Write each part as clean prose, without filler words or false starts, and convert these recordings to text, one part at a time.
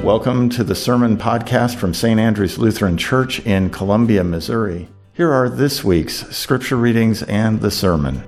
Welcome to the Sermon Podcast from St. Andrew's Lutheran Church in Columbia, Missouri. Here are this week's scripture readings and the sermon.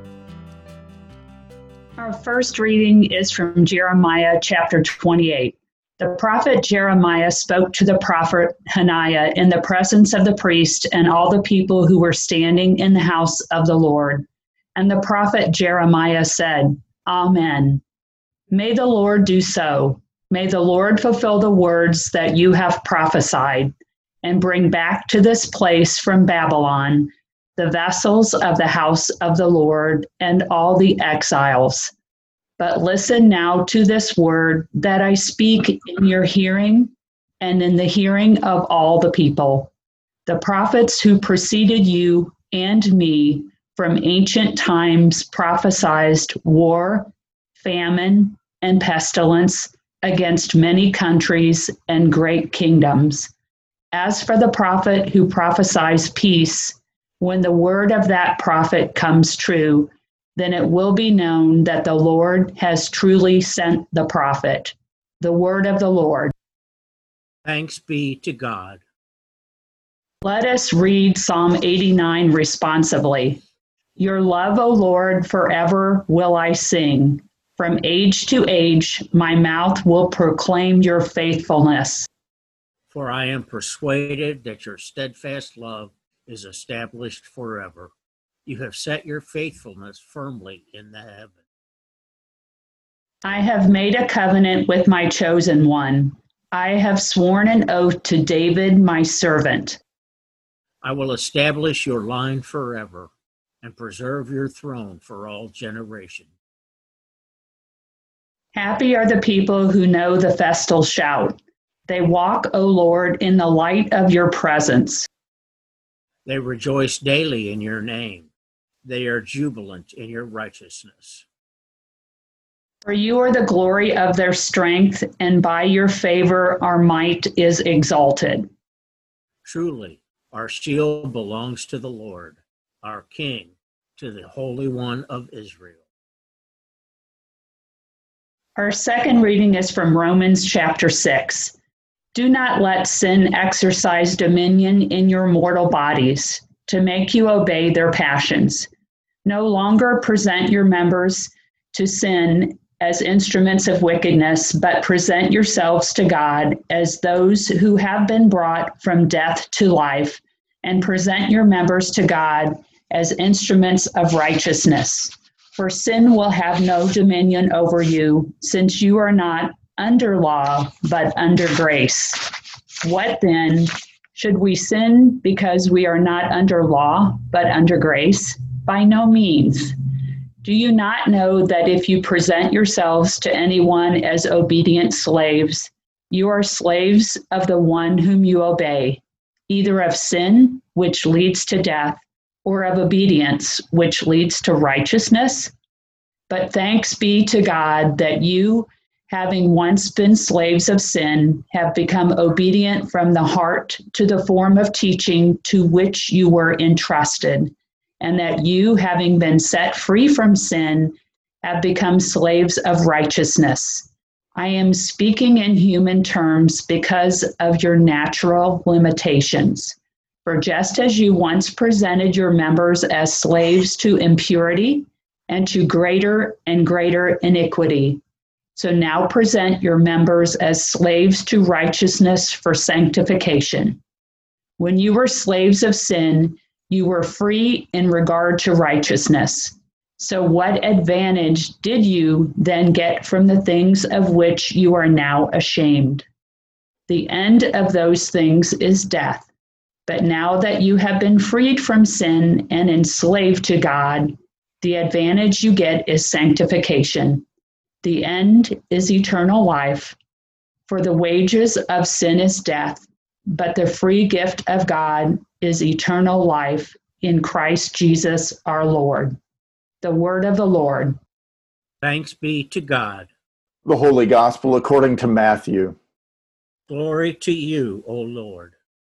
Our first reading is from Jeremiah chapter 28. The prophet Jeremiah spoke to the prophet Hananiah in the presence of the priest and all the people who were standing in the house of the Lord. And the prophet Jeremiah said, Amen. May the Lord do so. May the Lord fulfill the words that you have prophesied, and bring back to this place from Babylon the vessels of the house of the Lord and all the exiles. But listen now to this word that I speak in your hearing and in the hearing of all the people. The prophets who preceded you and me from ancient times prophesied war, famine, and pestilence against many countries and great kingdoms. As for the prophet who prophesies peace, when the word of that prophet comes true, then it will be known that the Lord has truly sent the prophet. The word of the Lord. Thanks be to God. Let us read Psalm 89 responsively. Your love, O Lord, forever will I sing. From age to age, my mouth will proclaim your faithfulness. For I am persuaded that your steadfast love is established forever. You have set your faithfulness firmly in the heavens. I have made a covenant with my chosen one. I have sworn an oath to David, my servant. I will establish your line forever and preserve your throne for all generations. Happy are the people who know the festal shout. They walk, O Lord, in the light of your presence. They rejoice daily in your name. They are jubilant in your righteousness. For you are the glory of their strength, and by your favor our might is exalted. Truly, our shield belongs to the Lord, our King, to the Holy One of Israel. Our second reading is from Romans chapter 6. Do not let sin exercise dominion in your mortal bodies to make you obey their passions. No longer present your members to sin as instruments of wickedness, but present yourselves to God as those who have been brought from death to life, and present your members to God as instruments of righteousness. For sin will have no dominion over you, since you are not under law, but under grace. What then? Should we sin because we are not under law, but under grace? By no means. Do you not know that if you present yourselves to anyone as obedient slaves, you are slaves of the one whom you obey, either of sin, which leads to death, or of obedience, which leads to righteousness? But thanks be to God that you, having once been slaves of sin, have become obedient from the heart to the form of teaching to which you were entrusted, and that you, having been set free from sin, have become slaves of righteousness. I am speaking in human terms because of your natural limitations. For just as you once presented your members as slaves to impurity and to greater and greater iniquity, so now present your members as slaves to righteousness for sanctification. When you were slaves of sin, you were free in regard to righteousness. So what advantage did you then get from the things of which you are now ashamed? The end of those things is death. But now that you have been freed from sin and enslaved to God, the advantage you get is sanctification. The end is eternal life. For the wages of sin is death, but the free gift of God is eternal life in Christ Jesus our Lord. The word of the Lord. Thanks be to God. The Holy Gospel according to Matthew. Glory to you, O Lord.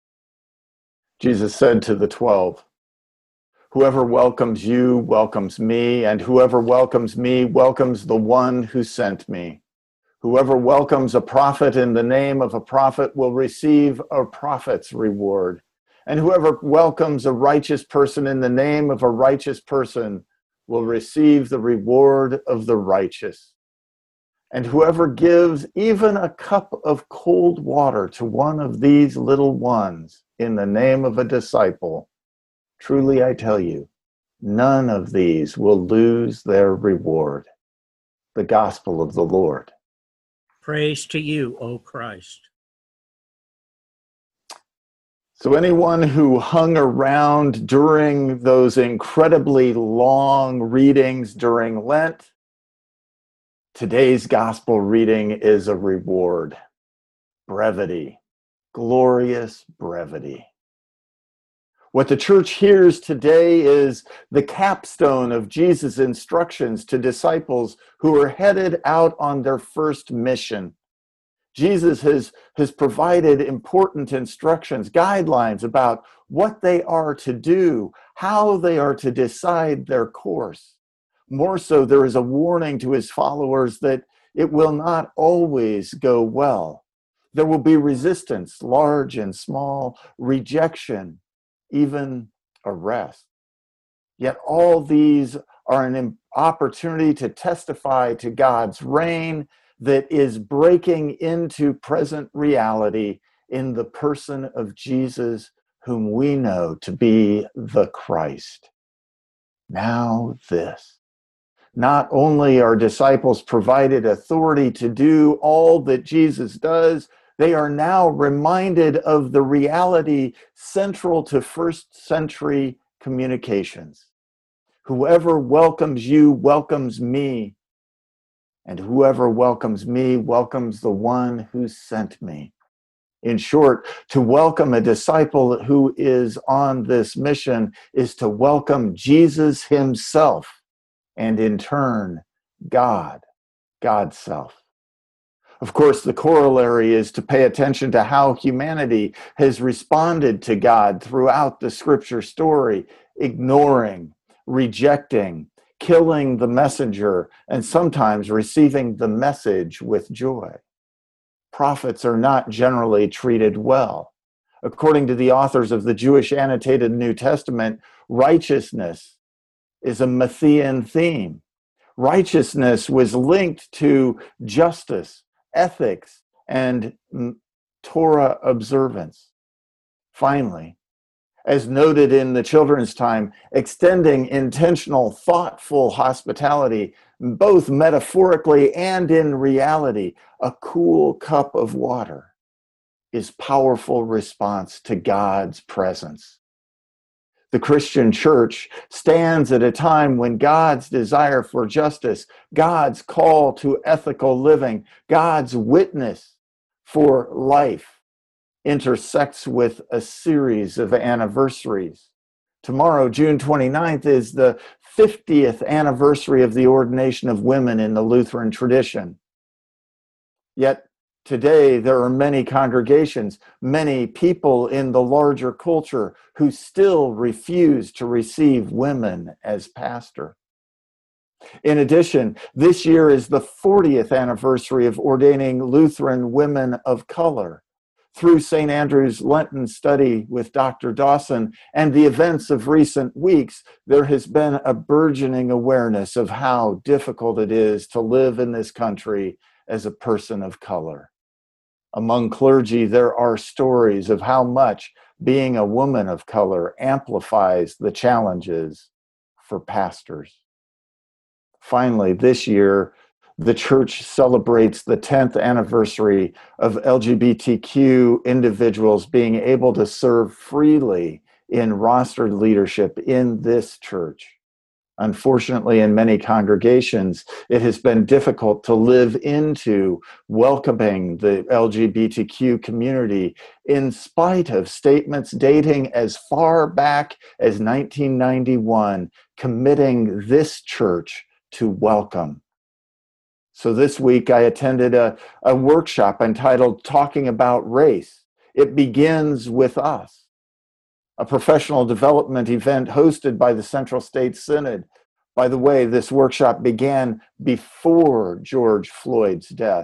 Jesus said to the 12, Whoever welcomes you welcomes me, and whoever welcomes me welcomes the one who sent me. Whoever welcomes a prophet in the name of a prophet will receive a prophet's reward. And whoever welcomes a righteous person in the name of a righteous person will receive the reward of the righteous. And whoever gives even a cup of cold water to one of these little ones in the name of a disciple, truly I tell you, none of these will lose their reward. The gospel of the Lord. Praise to you, O Christ. So anyone who hung around during those incredibly long readings during Lent, today's gospel reading is a reward. Brevity, glorious brevity. What the church hears today is the capstone of Jesus' instructions to disciples who are headed out on their first mission. Jesus has provided important instructions, guidelines about what they are to do, how they are to decide their course. More so, there is a warning to his followers that it will not always go well. There will be resistance, large and small, rejection, even arrest. Yet all these are an opportunity to testify to God's reign that is breaking into present reality in the person of Jesus, whom we know to be the Christ. Now this. Not only are disciples provided authority to do all that Jesus does, they are now reminded of the reality central to first century communications. Whoever welcomes you welcomes me, and whoever welcomes me welcomes the one who sent me. In short, to welcome a disciple who is on this mission is to welcome Jesus himself, and in turn, God's self. Of course, the corollary is to pay attention to how humanity has responded to God throughout the scripture story, ignoring, rejecting, killing the messenger, and sometimes receiving the message with joy. Prophets are not generally treated well. According to the authors of the Jewish annotated New Testament, righteousness is a Matthean theme. Righteousness was linked to justice, ethics, and Torah observance. Finally, as noted in the children's time, extending intentional, thoughtful hospitality, both metaphorically and in reality, a cool cup of water is powerful response to God's presence. The Christian church stands at a time when God's desire for justice, God's call to ethical living, God's witness for life intersects with a series of anniversaries. Tomorrow, June 29th, is the 50th anniversary of the ordination of women in the Lutheran tradition. Yet today, there are many congregations, many people in the larger culture who still refuse to receive women as pastor. In addition, this year is the 40th anniversary of ordaining Lutheran women of color. Through St. Andrew's Lenten study with Dr. Dawson and the events of recent weeks, there has been a burgeoning awareness of how difficult it is to live in this country as a person of color. Among clergy, there are stories of how much being a woman of color amplifies the challenges for pastors. Finally, this year, the church celebrates the 10th anniversary of LGBTQ individuals being able to serve freely in rostered leadership in this church. Unfortunately, in many congregations, it has been difficult to live into welcoming the LGBTQ community in spite of statements dating as far back as 1991, committing this church to welcome. So this week I attended a workshop entitled Talking About Race. It begins with us, a professional development event hosted by the Central State Synod. By the way, this workshop began before George Floyd's death.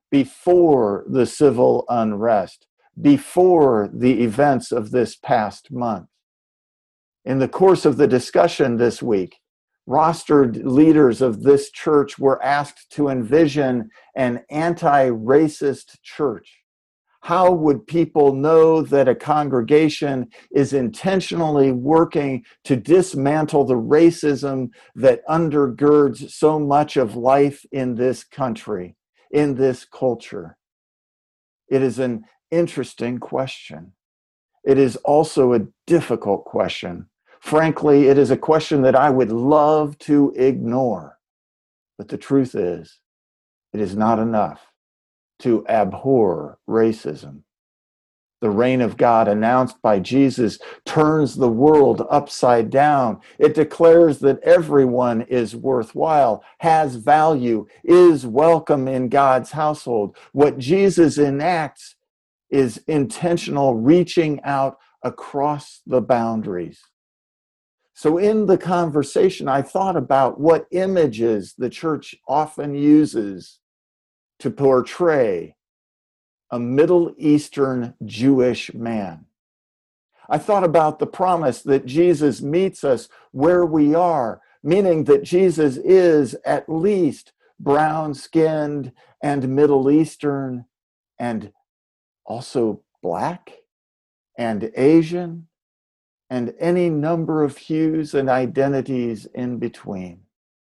before the civil unrest, before the events of this past month. In the course of the discussion this week, rostered leaders of this church were asked to envision an anti-racist church. How would people know that a congregation is intentionally working to dismantle the racism that undergirds so much of life in this country, in this culture? It is an interesting question. It is also a difficult question. Frankly, it is a question that I would love to ignore. But the truth is, it is not enough to abhor racism. The reign of God announced by Jesus turns the world upside down. It declares that everyone is worthwhile, has value, is welcome in God's household. What Jesus enacts is intentional reaching out across the boundaries. So in the conversation, I thought about what images the church often uses to portray a Middle Eastern Jewish man. I thought about the promise that Jesus meets us where we are, meaning that Jesus is at least brown-skinned and Middle Eastern and also Black and Asian and any number of hues and identities in between.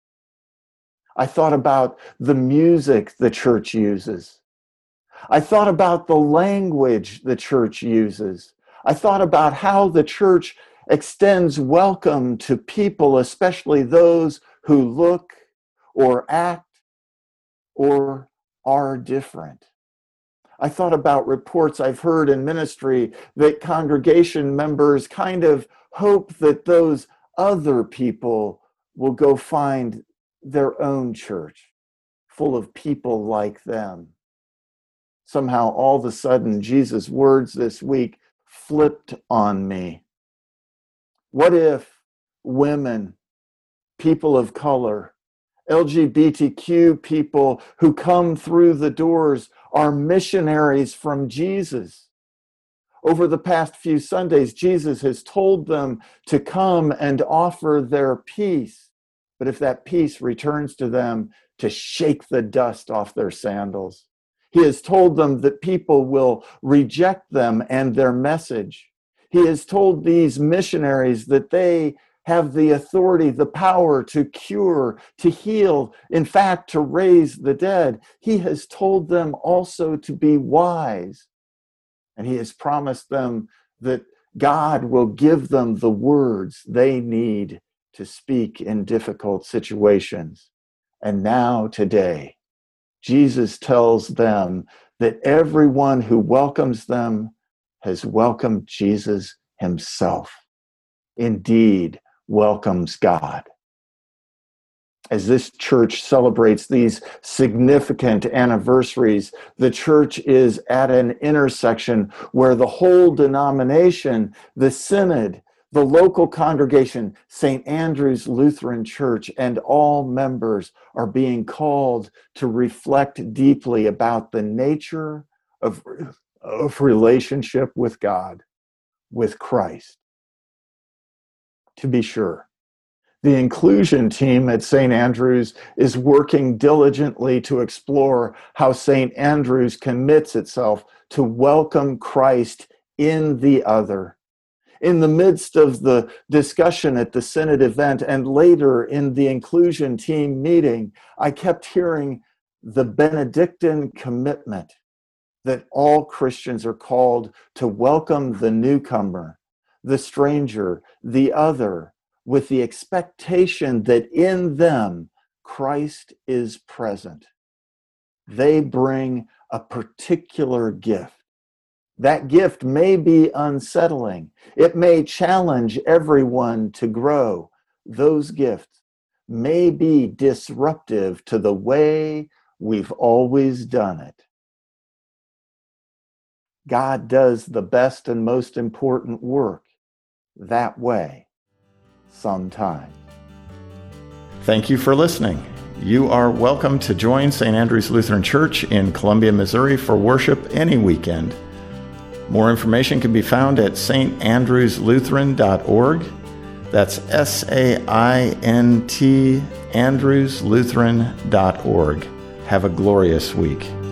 I thought about the music the church uses. I thought about the language the church uses. I thought about how the church extends welcome to people, especially those who look or act or are different. I thought about reports I've heard in ministry that congregation members kind of hope that those other people will go find their own church full of people like them. Somehow, all of a sudden, Jesus' words this week flipped on me. What if women, people of color, LGBTQ people who come through the doors are missionaries from Jesus? Over the past few Sundays, Jesus has told them to come and offer their peace. But if that peace returns to them, to shake the dust off their sandals. He has told them that people will reject them and their message. He has told these missionaries that they have the authority, the power to cure, to heal, in fact, to raise the dead. He has told them also to be wise. And he has promised them that God will give them the words they need to speak in difficult situations. And now, today, Jesus tells them that everyone who welcomes them has welcomed Jesus himself. Indeed, welcomes God. As this church celebrates these significant anniversaries, the church is at an intersection where the whole denomination, the synod, the local congregation, St. Andrew's Lutheran Church, and all members are being called to reflect deeply about the nature of relationship with God, with Christ. To be sure, the inclusion team at St. Andrews is working diligently to explore how St. Andrews commits itself to welcome Christ in the other. In the midst of the discussion at the Synod event and later in the inclusion team meeting, I kept hearing the Benedictine commitment that all Christians are called to welcome the newcomer, the stranger, the other, with the expectation that in them Christ is present. They bring a particular gift. That gift may be unsettling. It may challenge everyone to grow. Those gifts may be disruptive to the way we've always done it. God does the best and most important work that way sometimes. Thank you for listening. You are welcome to join St. Andrew's Lutheran Church in Columbia, Missouri for worship any weekend. More information can be found at standrewslutheran.org. That's SAINT andrewslutheran.org. Have a glorious week.